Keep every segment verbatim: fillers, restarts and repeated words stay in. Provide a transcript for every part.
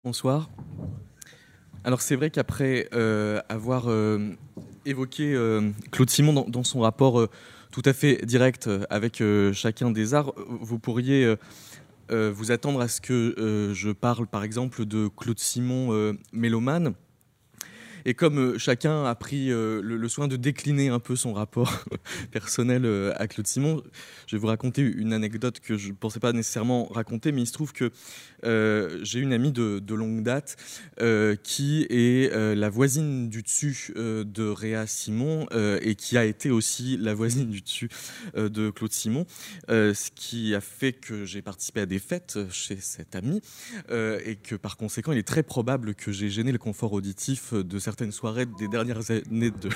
Bonsoir. Alors c'est vrai qu'après euh, avoir euh, évoqué euh, Claude Simon dans, dans son rapport euh, tout à fait direct euh, avec euh, chacun des arts, vous pourriez euh, euh, vous attendre à ce que euh, je parle par exemple de Claude Simon euh, mélomane. Et comme euh, chacun a pris euh, le, le soin de décliner un peu son rapport personnel euh, à Claude Simon, je vais vous raconter une anecdote que je ne pensais pas nécessairement raconter, mais il se trouve que euh, j'ai une amie de, de longue date euh, qui est euh, la voisine du dessus euh, de Réa Simon euh, et qui a été aussi la voisine du dessus euh, de Claude Simon, euh, ce qui a fait que j'ai participé à des fêtes chez cette amie euh, et que par conséquent il est très probable que j'ai gêné le confort auditif de certaines soirées des dernières années de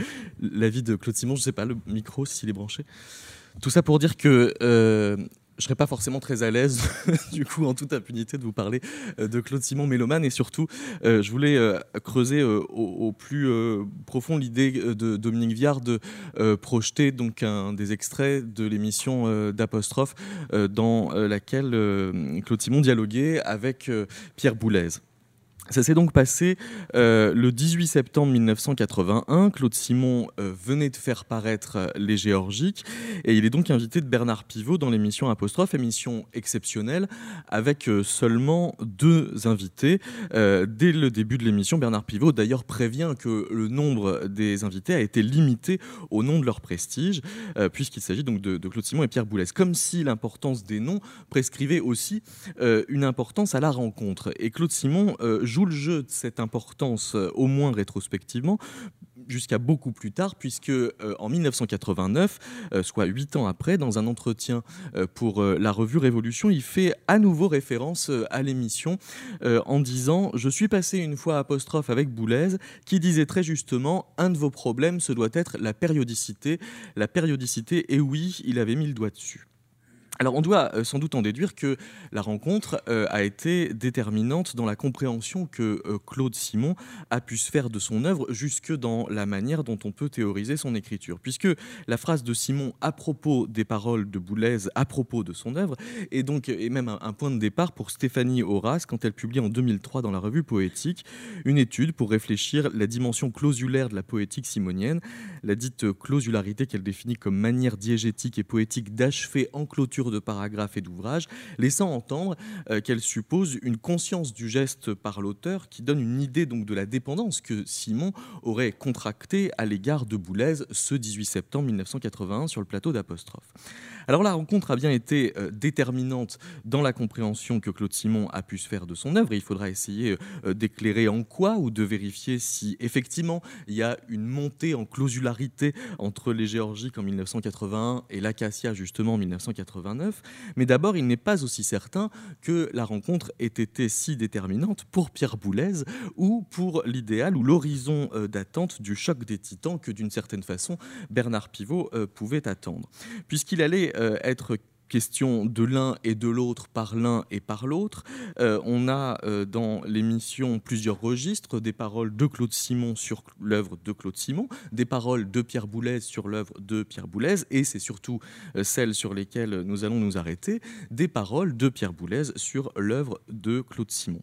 la vie de Claude Simon. Je ne sais pas, le micro s'il est branché. Tout ça pour dire que euh, je ne serais pas forcément très à l'aise, du coup, en toute impunité, de vous parler euh, de Claude Simon mélomane. Et surtout, euh, je voulais euh, creuser euh, au, au plus euh, profond l'idée de Dominique Viard de euh, projeter donc, un, des extraits de l'émission euh, d'Apostrophe euh, dans euh, laquelle euh, Claude Simon dialoguait avec euh, Pierre Boulez. Ça s'est donc passé euh, le dix-huit septembre mille neuf cent quatre-vingt-un. Claude Simon euh, venait de faire paraître euh, Les Géorgiques et il est donc invité de Bernard Pivot dans l'émission Apostrophe, émission exceptionnelle avec euh, seulement deux invités. Euh, dès le début de l'émission, Bernard Pivot d'ailleurs prévient que le nombre des invités a été limité au nom de leur prestige, euh, puisqu'il s'agit donc de, de Claude Simon et Pierre Boulez. Comme si l'importance des noms prescrivait aussi euh, une importance à la rencontre. Et Claude Simon euh, joue le jeu de cette importance, euh, au moins rétrospectivement, jusqu'à beaucoup plus tard, puisque euh, en mille neuf cent quatre-vingt-neuf, euh, soit huit ans après, dans un entretien euh, pour euh, la revue Révolution, il fait à nouveau référence euh, à l'émission euh, en disant « Je suis passé une fois à Apostrophe avec Boulez, qui disait très justement « Un de vos problèmes, ce doit être la périodicité. La périodicité, et oui, il avait mis le doigt dessus. » Alors on doit euh, sans doute en déduire que la rencontre euh, a été déterminante dans la compréhension que euh, Claude Simon a pu se faire de son œuvre, jusque dans la manière dont on peut théoriser son écriture. Puisque la phrase de Simon à propos des paroles de Boulez, à propos de son œuvre, est donc est même un, un point de départ pour Stéphanie Horace quand elle publie en deux mille trois dans la revue Poétique une étude pour réfléchir la dimension clausulaire de la poétique simonienne, la dite clausularité qu'elle définit comme manière diégétique et poétique d'achever en clôture de paragraphes et d'ouvrages, laissant entendre euh, qu'elle suppose une conscience du geste par l'auteur qui donne une idée donc de la dépendance que Simon aurait contractée à l'égard de Boulez ce dix-huit septembre mille neuf cent quatre-vingt-un sur le plateau d'Apostrophe. Alors la rencontre a bien été euh, déterminante dans la compréhension que Claude Simon a pu se faire de son œuvre, et il faudra essayer euh, d'éclairer en quoi ou de vérifier si effectivement il y a une montée en clausularité entre les Géorgiques en mille neuf cent quatre-vingt-un et l'Acacia justement en mille neuf cent quatre-vingt-neuf. Mais d'abord, il n'est pas aussi certain que la rencontre ait été si déterminante pour Pierre Boulez ou pour l'idéal ou l'horizon euh, d'attente du choc des titans que d'une certaine façon Bernard Pivot euh, pouvait attendre. Puisqu'il allait euh, être question de l'un et de l'autre par l'un et par l'autre. Euh, on a euh, dans l'émission plusieurs registres, des paroles de Claude Simon sur l'œuvre de Claude Simon, des paroles de Pierre Boulez sur l'œuvre de Pierre Boulez, et c'est surtout euh, celles sur lesquelles nous allons nous arrêter, des paroles de Pierre Boulez sur l'œuvre de Claude Simon.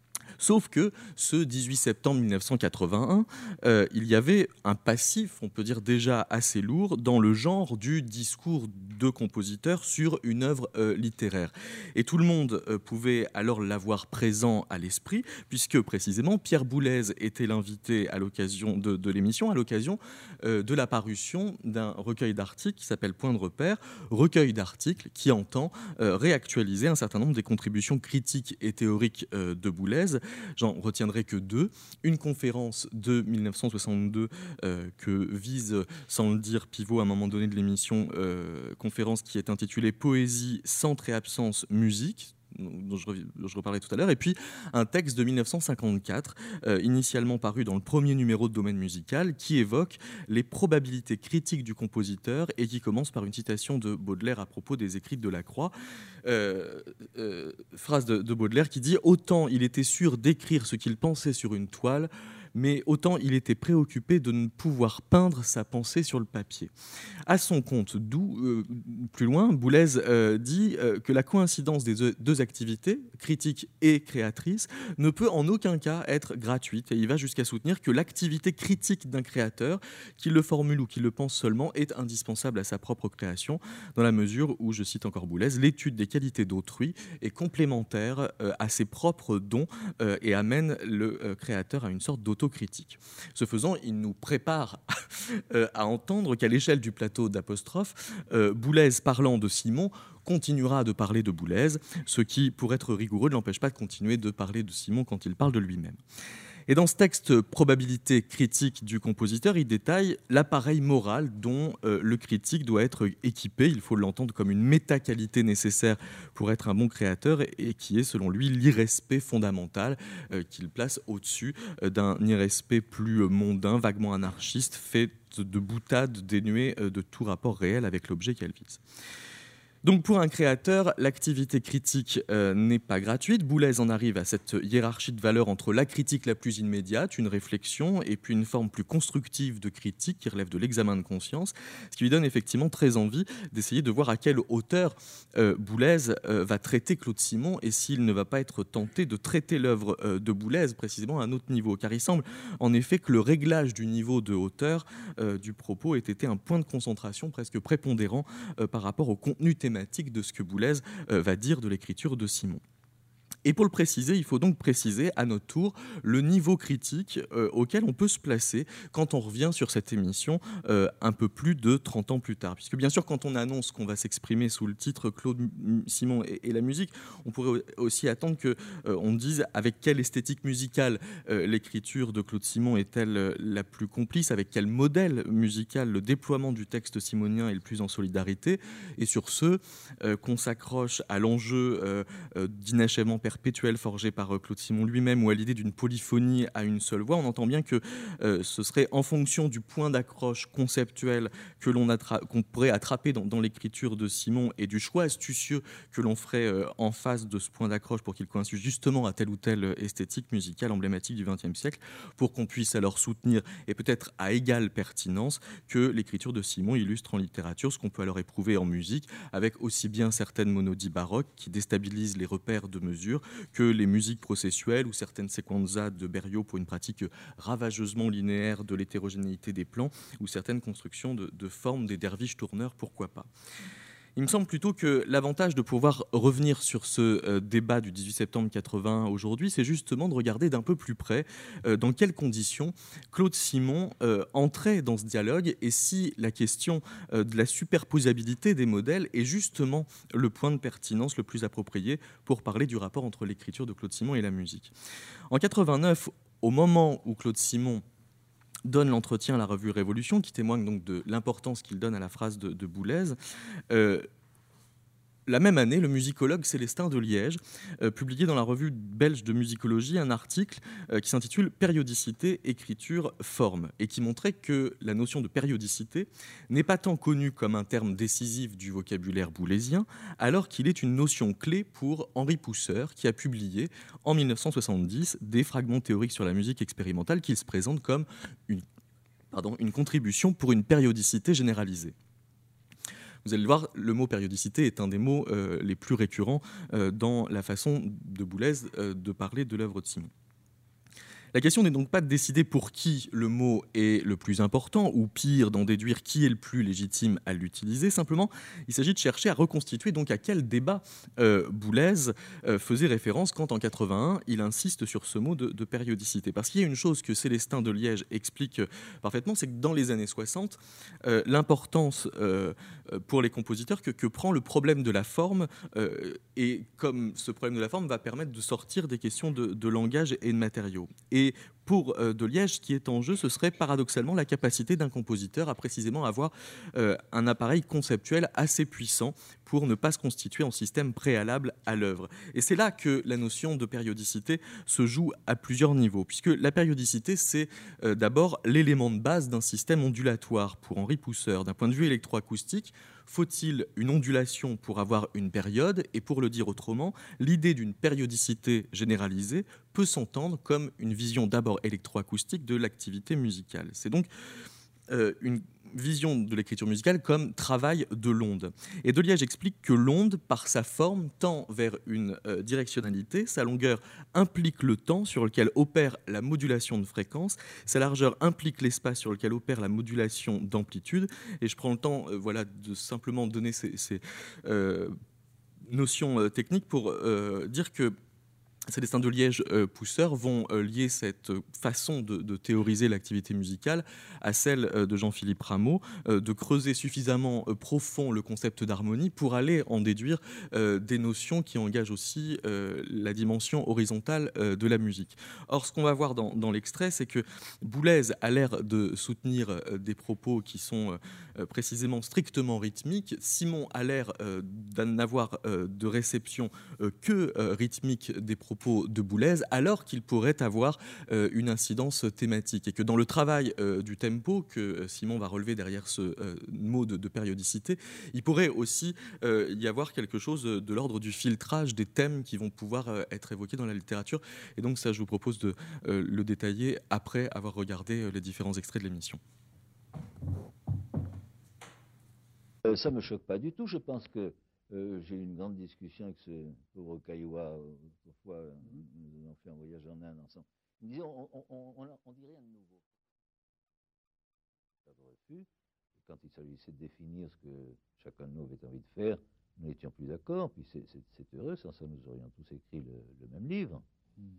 Sauf que ce dix-huit septembre mille neuf cent quatre-vingt-un, euh, il y avait un passif, on peut dire déjà assez lourd, dans le genre du discours de compositeur sur une œuvre euh, littéraire. Et tout le monde euh, pouvait alors l'avoir présent à l'esprit, puisque précisément Pierre Boulez était l'invité à l'occasion de, de l'émission, à l'occasion euh, de la parution d'un recueil d'articles qui s'appelle Point de repère, recueil d'articles qui entend euh, réactualiser un certain nombre des contributions critiques et théoriques euh, de Boulez. J'en retiendrai que deux. Une conférence de mille neuf cent soixante-deux euh, que vise, sans le dire, Pivot à un moment donné de l'émission, euh, conférence qui est intitulée « Poésie, centre et absence, musique », dont je, je reparlais tout à l'heure, et puis un texte de mille neuf cent cinquante-quatre, euh, initialement paru dans le premier numéro de Domaine musical, qui évoque les probabilités critiques du compositeur et qui commence par une citation de Baudelaire à propos des écrits de Delacroix. Euh, euh, phrase de, de Baudelaire qui dit « Autant il était sûr d'écrire ce qu'il pensait sur une toile, mais autant il était préoccupé de ne pouvoir peindre sa pensée sur le papier. À son compte, d'où, euh, plus loin, Boulez euh, dit euh, que la coïncidence des deux activités, critique et créatrice, ne peut en aucun cas être gratuite, et il va jusqu'à soutenir que l'activité critique d'un créateur, qu'il le formule ou qu'il le pense seulement, est indispensable à sa propre création, dans la mesure où, je cite encore Boulez, l'étude des qualités d'autrui est complémentaire euh, à ses propres dons euh, et amène le euh, créateur à une sorte d'autocritique. Ce faisant, il nous prépare euh, à entendre qu'à l'échelle du plateau d'apostrophe, euh, Boulez parlant de Simon continuera de parler de Boulez, ce qui, pour être rigoureux, ne l'empêche pas de continuer de parler de Simon quand il parle de lui-même. Et dans ce texte probabilité critique du compositeur, il détaille l'appareil moral dont euh, le critique doit être équipé. Il faut l'entendre comme une méta-qualité nécessaire pour être un bon créateur et, et qui est, selon lui, l'irrespect fondamental euh, qu'il place au-dessus euh, d'un irrespect plus euh, mondain, vaguement anarchiste, fait de boutades dénuées euh, de tout rapport réel avec l'objet qu'elle vise. Donc pour un créateur, l'activité critique euh, n'est pas gratuite. Boulez en arrive à cette hiérarchie de valeurs entre la critique la plus immédiate, une réflexion, et puis une forme plus constructive de critique qui relève de l'examen de conscience, ce qui lui donne effectivement très envie d'essayer de voir à quelle hauteur euh, Boulez euh, va traiter Claude Simon et s'il ne va pas être tenté de traiter l'œuvre euh, de Boulez précisément à un autre niveau. Car il semble en effet que le réglage du niveau de hauteur euh, du propos ait été un point de concentration presque prépondérant euh, par rapport au contenu thématique de ce que Boulez euh, va dire de l'écriture de Simon. Et pour le préciser, il faut donc préciser à notre tour le niveau critique euh, auquel on peut se placer quand on revient sur cette émission euh, un peu plus de trente ans plus tard. Puisque bien sûr, quand on annonce qu'on va s'exprimer sous le titre Claude Simon et, et la musique, on pourrait aussi attendre qu'on euh, dise avec quelle esthétique musicale euh, l'écriture de Claude Simon est-elle euh, la plus complice, avec quel modèle musical le déploiement du texte simonien est le plus en solidarité. Et sur ce, euh, qu'on s'accroche à l'enjeu euh, euh, d'inachèvement perpétuel forgé par euh, Claude Simon lui-même ou à l'idée d'une polyphonie à une seule voix, on entend bien que euh, ce serait en fonction du point d'accroche conceptuel que l'on attra- qu'on pourrait attraper dans, dans l'écriture de Simon et du choix astucieux que l'on ferait euh, en face de ce point d'accroche pour qu'il coïncide justement à telle ou telle esthétique musicale emblématique du vingtième siècle, pour qu'on puisse alors soutenir et peut-être à égale pertinence que l'écriture de Simon illustre en littérature ce qu'on peut alors éprouver en musique, avec aussi bien certaines monodies baroques qui déstabilisent les repères de mesure que les musiques processuelles ou certaines sequenzas de Berlioz pour une pratique ravageusement linéaire de l'hétérogénéité des plans ou certaines constructions de, de formes des derviches tourneurs, pourquoi pas. Il me semble plutôt que l'avantage de pouvoir revenir sur ce euh, débat du dix-huit septembre quatre-vingt aujourd'hui, c'est justement de regarder d'un peu plus près euh, dans quelles conditions Claude Simon euh, entrait dans ce dialogue et si la question euh, de la superposabilité des modèles est justement le point de pertinence le plus approprié pour parler du rapport entre l'écriture de Claude Simon et la musique. En quatre-vingt-neuf, au moment où Claude Simon donne l'entretien à la revue Révolution, qui témoigne donc de l'importance qu'il donne à la phrase de, de Boulez. Euh, La même année, le musicologue Célestin de Liège euh, publiait dans la revue belge de musicologie un article euh, qui s'intitule « Périodicité, écriture, forme » et qui montrait que la notion de périodicité n'est pas tant connue comme un terme décisif du vocabulaire boulésien, alors qu'il est une notion clé pour Henri Pousseur, qui a publié en mille neuf cent soixante-dix des fragments théoriques sur la musique expérimentale qu'il se présente comme une, pardon, une contribution pour une périodicité généralisée. Vous allez le voir, le mot périodicité est un des mots euh, les plus récurrents euh, dans la façon de Boulez euh, de parler de l'œuvre de Simon. La question n'est donc pas de décider pour qui le mot est le plus important, ou pire, d'en déduire qui est le plus légitime à l'utiliser. Simplement, il s'agit de chercher à reconstituer donc à quel débat euh, Boulez euh, faisait référence quand, en quatre-vingt-un, il insiste sur ce mot de, de périodicité. Parce qu'il y a une chose que Célestin de Liège explique parfaitement, c'est que dans les années soixante, euh, l'importance euh, pour les compositeurs que, que prend le problème de la forme, euh, et comme ce problème de la forme va permettre de sortir des questions de, de langage et de matériaux. Et Et pour euh, de Liège, ce qui est en jeu, ce serait paradoxalement la capacité d'un compositeur à précisément avoir euh, un appareil conceptuel assez puissant pour ne pas se constituer en système préalable à l'œuvre. Et c'est là que la notion de périodicité se joue à plusieurs niveaux, puisque la périodicité, c'est euh, d'abord l'élément de base d'un système ondulatoire. Pour Henri Pousseur, d'un point de vue électroacoustique, Faut-il une ondulation pour avoir une période? Et pour le dire autrement, l'idée d'une périodicité généralisée peut s'entendre comme une vision d'abord électroacoustique de l'activité musicale. C'est donc euh, une vision de l'écriture musicale comme travail de l'onde. Et Deliège explique que l'onde, par sa forme, tend vers une euh, directionnalité, sa longueur implique le temps sur lequel opère la modulation de fréquence, sa largeur implique l'espace sur lequel opère la modulation d'amplitude, et je prends le temps euh, voilà, de simplement donner ces, ces euh, notions euh, techniques pour euh, dire que Célestin de Liège, euh, Pousseur, vont euh, lier cette façon de, de théoriser l'activité musicale à celle euh, de Jean-Philippe Rameau, euh, de creuser suffisamment euh, profond le concept d'harmonie pour aller en déduire euh, des notions qui engagent aussi euh, la dimension horizontale euh, de la musique. Or, ce qu'on va voir dans, dans l'extrait, c'est que Boulez a l'air de soutenir euh, des propos qui sont euh, précisément strictement rythmiques. Simon a l'air euh, n'avoir euh, de réception euh, que euh, rythmique des propos de Boulez, alors qu'il pourrait avoir euh, une incidence thématique, et que dans le travail euh, du tempo que Simon va relever derrière ce euh, mot de, de périodicité, il pourrait aussi euh, y avoir quelque chose de l'ordre du filtrage des thèmes qui vont pouvoir euh, être évoqués dans la littérature. Et donc ça, je vous propose de euh, le détailler après avoir regardé euh, les différents extraits de l'émission. Euh, ça ne me choque pas du tout. Je pense que Euh, j'ai eu une grande discussion avec ce pauvre Caillois. Autrefois, euh, nous avons fait un voyage en Inde ensemble. Il me disait, on, on, on, on, on dirait un nouveau. Pas de refus. Et quand il s'agissait de définir ce que chacun de nous avait envie de faire, nous n'étions plus d'accord. Puis c'est heureux, sans ça nous aurions tous écrit le, le même livre. Mm.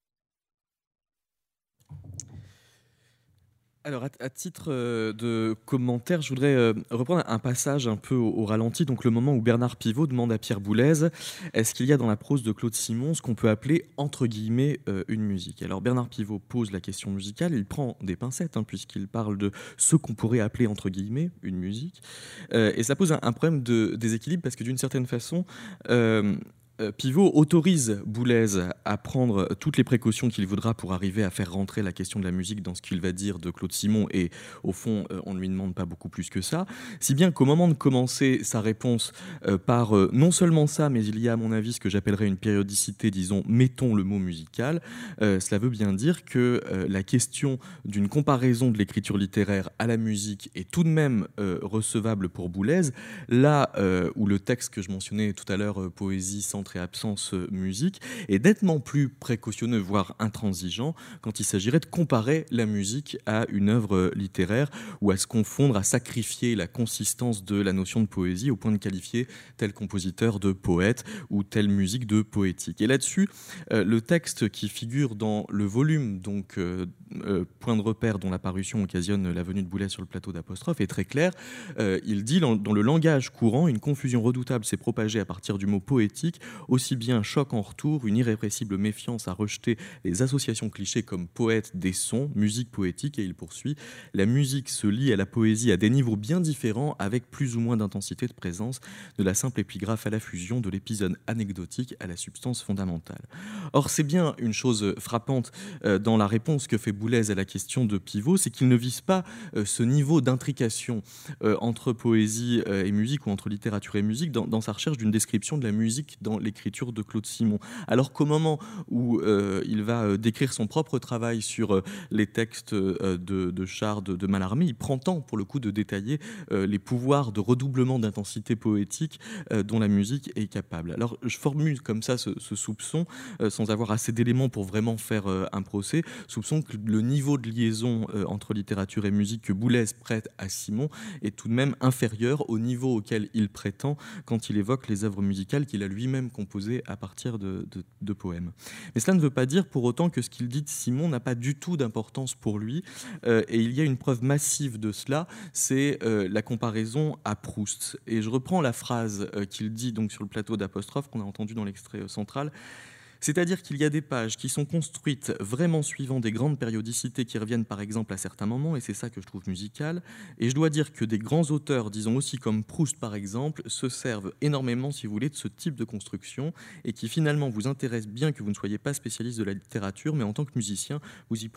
Alors, à, à titre euh, de commentaire, je voudrais euh, reprendre un passage un peu au, au ralenti, donc le moment où Bernard Pivot demande à Pierre Boulez est-ce qu'il y a dans la prose de Claude Simon ce qu'on peut appeler, entre guillemets, euh, une musique. Alors, Bernard Pivot pose la question musicale, il prend des pincettes, hein, puisqu'il parle de ce qu'on pourrait appeler, entre guillemets, une musique. Euh, et ça pose un, un problème de déséquilibre, parce que d'une certaine façon, euh, Pivot autorise Boulez à prendre toutes les précautions qu'il voudra pour arriver à faire rentrer la question de la musique dans ce qu'il va dire de Claude Simon, et au fond, on ne lui demande pas beaucoup plus que ça. Si bien qu'au moment de commencer sa réponse euh, par euh, non seulement ça, mais il y a à mon avis ce que j'appellerais une périodicité, disons, mettons le mot musical, euh, cela veut bien dire que euh, la question d'une comparaison de l'écriture littéraire à la musique est tout de même euh, recevable pour Boulez, là euh, où le texte que je mentionnais tout à l'heure, euh, poésie, centre et absence euh, musique, est nettement plus précautionneux, voire intransigeant, quand il s'agirait de comparer la musique à une œuvre euh, littéraire, ou à se confondre, à sacrifier la consistance de la notion de poésie au point de qualifier tel compositeur de poète ou telle musique de poétique. Et là-dessus, euh, le texte qui figure dans le volume, donc euh, euh, Point de repère, dont la parution occasionne la venue de Boulez sur le plateau d'Apostrophe, est très clair. Euh, il dit, dans, dans le langage courant, une confusion redoutable s'est propagée à partir du mot poétique, aussi bien choc en retour, une irrépressible méfiance à rejeter les associations clichés comme poète des sons, musique poétique, et il poursuit, la musique se lie à la poésie à des niveaux bien différents, avec plus ou moins d'intensité de présence, de la simple épigraphe à la fusion, de l'épisode anecdotique à la substance fondamentale. Or, c'est bien une chose frappante euh, dans la réponse que fait Boulez à la question de Pivot, c'est qu'il ne vise pas euh, ce niveau d'intrication euh, entre poésie euh, et musique, ou entre littérature et musique, dans, dans sa recherche d'une description de la musique dans l'écriture de Claude Simon. Alors qu'au moment où euh, il va euh, décrire son propre travail sur euh, les textes euh, de, de Char, de, de Mallarmé, il prend temps pour le coup de détailler euh, les pouvoirs de redoublement d'intensité poétique euh, dont la musique est capable. Alors je formule comme ça ce, ce soupçon, euh, sans avoir assez d'éléments pour vraiment faire euh, un procès, soupçon que le niveau de liaison euh, entre littérature et musique que Boulez prête à Simon est tout de même inférieur au niveau auquel il prétend quand il évoque les œuvres musicales qu'il a lui-même composées à partir de, de, de poèmes. Mais cela ne veut pas dire pour autant que ce qu'il dit de Simon n'a pas du tout d'importance pour lui, euh, et il y a une preuve massive de cela, c'est euh, la comparaison à Proust. Et je reprends la phrase euh, qu'il dit donc sur le plateau d'Apostrophe qu'on a entendu dans l'extrait euh, central. C'est-à-dire qu'il y a des pages qui sont construites vraiment suivant des grandes périodicités qui reviennent par exemple à certains moments, et c'est ça que je trouve musical. Et je dois dire que des grands auteurs, disons aussi comme Proust par exemple, se servent énormément, si vous voulez, de ce type de construction, et qui finalement vous intéresse bien que vous ne soyez pas spécialiste de la littérature, mais en tant que musicien, vous y prenez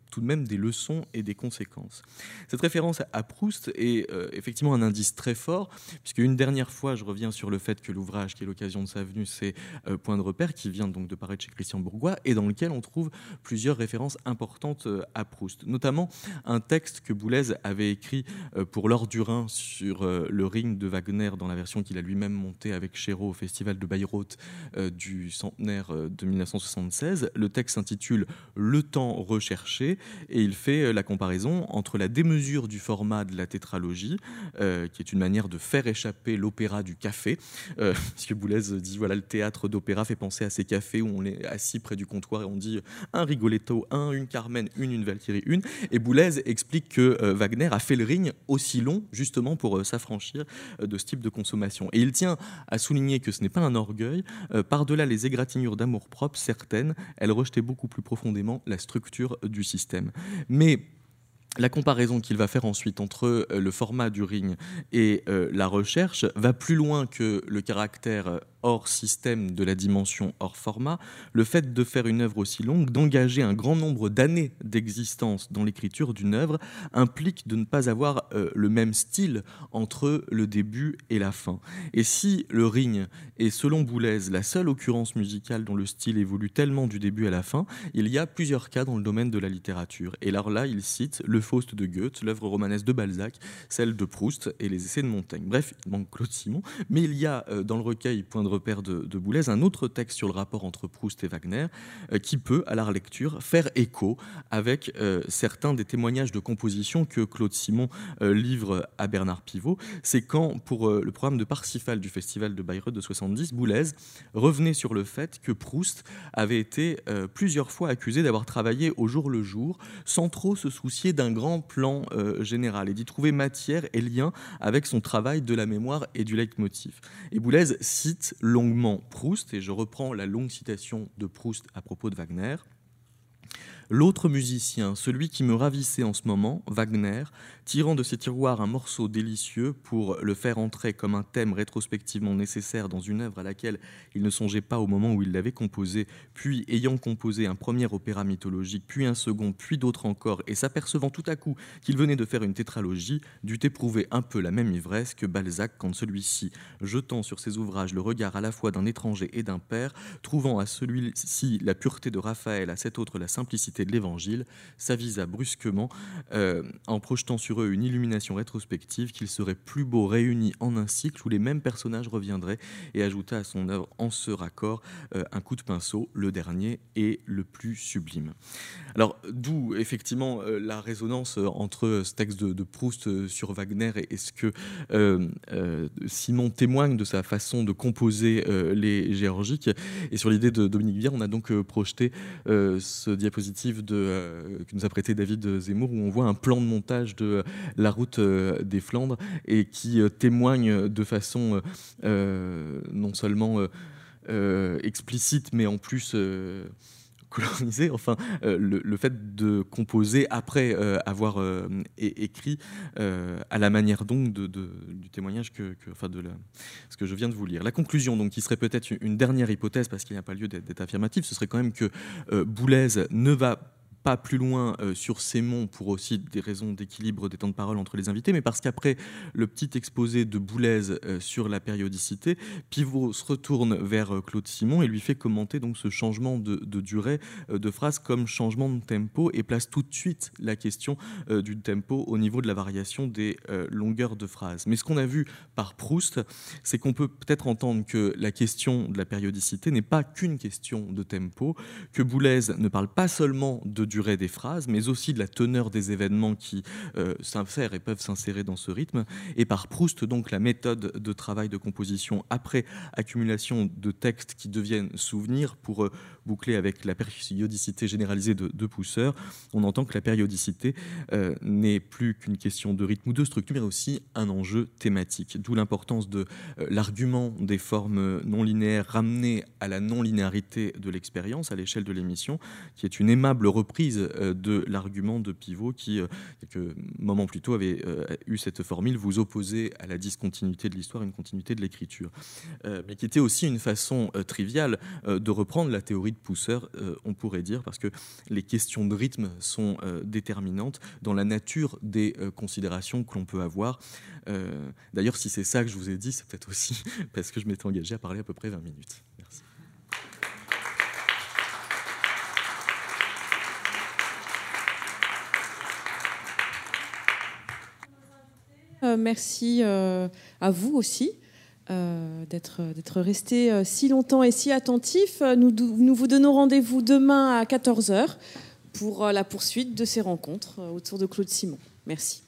tout de même des leçons et des conséquences. Cette référence à Proust est euh, effectivement un indice très fort, puisque une dernière fois, je reviens sur le fait que l'ouvrage qui est l'occasion de sa venue, c'est euh, Point de repère, qui vient donc de paraître chez Christian Bourgois, et dans lequel on trouve plusieurs références importantes euh, à Proust, notamment un texte que Boulez avait écrit euh, pour Laure Durin sur euh, le Ring de Wagner, dans la version qu'il a lui-même montée avec Chéreau au Festival de Bayreuth euh, du centenaire euh, de mille neuf cent soixante-seize. Le texte s'intitule « Le temps recherché », et il fait la comparaison entre la démesure du format de la tétralogie, euh, qui est une manière de faire échapper l'opéra du café, euh, parce que Boulez dit voilà, le théâtre d'opéra fait penser à ces cafés où on est assis près du comptoir et on dit un Rigoletto, un, une Carmen, une, une Valkyrie, une. Et Boulez explique que euh, Wagner a fait le Ring aussi long justement pour euh, s'affranchir euh, de ce type de consommation. Et il tient à souligner que ce n'est pas un orgueil, euh, par-delà les égratignures d'amour-propre certaines, elle rejetait beaucoup plus profondément la structure du système. Mais la comparaison qu'il va faire ensuite entre le format du Ring et euh, la recherche va plus loin que le caractère hors système de la dimension hors format. Le fait de faire une œuvre aussi longue, d'engager un grand nombre d'années d'existence dans l'écriture d'une œuvre, implique de ne pas avoir euh, le même style entre le début et la fin. Et si le Ring est, selon Boulez, la seule occurrence musicale dont le style évolue tellement du début à la fin, il y a plusieurs cas dans le domaine de la littérature. Et alors là, il cite le Faust de Goethe, l'œuvre romanesque de Balzac, celle de Proust et les essais de Montaigne. Bref, il manque Claude Simon, mais il y a euh, dans le recueil Point de repère de, de Boulez un autre texte sur le rapport entre Proust et Wagner euh, qui peut, à la relecture, faire écho avec euh, certains des témoignages de composition que Claude Simon euh, livre à Bernard Pivot. C'est quand, pour euh, le programme de Parsifal du Festival de Bayreuth de soixante-dix, Boulez revenait sur le fait que Proust avait été euh, plusieurs fois accusé d'avoir travaillé au jour le jour, sans trop se soucier d'un grand plan euh, général, et d'y trouver matière et lien avec son travail de la mémoire et du leitmotiv. Et Boulez cite longuement Proust, et je reprends la longue citation de Proust à propos de Wagner. L'autre musicien, celui qui me ravissait en ce moment, Wagner, tirant de ses tiroirs un morceau délicieux pour le faire entrer comme un thème rétrospectivement nécessaire dans une œuvre à laquelle il ne songeait pas au moment où il l'avait composée, puis ayant composé un premier opéra mythologique, puis un second, puis d'autres encore, et s'apercevant tout à coup qu'il venait de faire une tétralogie, dut éprouver un peu la même ivresse que Balzac quand celui-ci, jetant sur ses ouvrages le regard à la fois d'un étranger et d'un père, trouvant à celui-ci la pureté de Raphaël, à cet autre la simplicité de l'Évangile, s'avisa brusquement euh, en projetant sur eux une illumination rétrospective qu'il serait plus beau réunis en un cycle où les mêmes personnages reviendraient, et ajouta à son œuvre en ce raccord euh, un coup de pinceau, le dernier et le plus sublime. Alors d'où effectivement euh, la résonance entre ce texte de, de Proust sur Wagner et, et ce que euh, euh, Simon témoigne de sa façon de composer euh, les géorgiques. Et sur l'idée de Dominique Viard, on a donc euh, projeté euh, ce diapositive de, euh, que nous a prêté David Zemmour, où on voit un plan de montage de euh, la route euh, des Flandres, et qui euh, témoigne de façon euh, non seulement euh, euh, explicite, mais en plus euh, colonisée, enfin euh, le, le fait de composer après euh, avoir euh, é- écrit euh, à la manière donc de, de, du témoignage que, que enfin de la, ce que je viens de vous lire. La conclusion donc, qui serait peut-être une dernière hypothèse, parce qu'il n'y a pas lieu d'être, d'être affirmatif, ce serait quand même que euh, Boulez ne va pas plus loin euh, sur ces monts pour aussi des raisons d'équilibre des temps de parole entre les invités, mais parce qu'après le petit exposé de Boulez euh, sur la périodicité, Pivot se retourne vers euh, Claude Simon et lui fait commenter donc ce changement de, de durée euh, de phrase comme changement de tempo, et place tout de suite la question euh, du tempo au niveau de la variation des euh, longueurs de phrases. Mais ce qu'on a vu par Proust, c'est qu'on peut peut-être entendre que la question de la périodicité n'est pas qu'une question de tempo, que Boulez ne parle pas seulement de durée des phrases, mais aussi de la teneur des événements qui euh, s'insèrent et peuvent s'insérer dans ce rythme. Et par Proust, donc, la méthode de travail de composition après accumulation de textes qui deviennent souvenirs, pour euh, boucler avec la périodicité généralisée de, de Pousseur, on entend que la périodicité euh, n'est plus qu'une question de rythme ou de structure, mais aussi un enjeu thématique. D'où l'importance de euh, l'argument des formes non linéaires ramenées à la non-linéarité de l'expérience à l'échelle de l'émission, qui est une aimable reprise reprise de l'argument de Pivot qui, quelques moments plus tôt, avait eu cette formule: vous opposez à la discontinuité de l'histoire une continuité de l'écriture. Mais qui était aussi une façon triviale de reprendre la théorie de Pousseur, on pourrait dire, parce que les questions de rythme sont déterminantes dans la nature des considérations que l'on peut avoir. D'ailleurs, si c'est ça que je vous ai dit, c'est peut-être aussi parce que je m'étais engagé à parler à peu près vingt minutes. Merci. Euh, merci euh, à vous aussi euh, d'être, d'être resté euh, si longtemps et si attentif. Nous, nous vous donnons rendez-vous demain à quatorze heures pour euh, la poursuite de ces rencontres euh, autour de Claude Simon. Merci.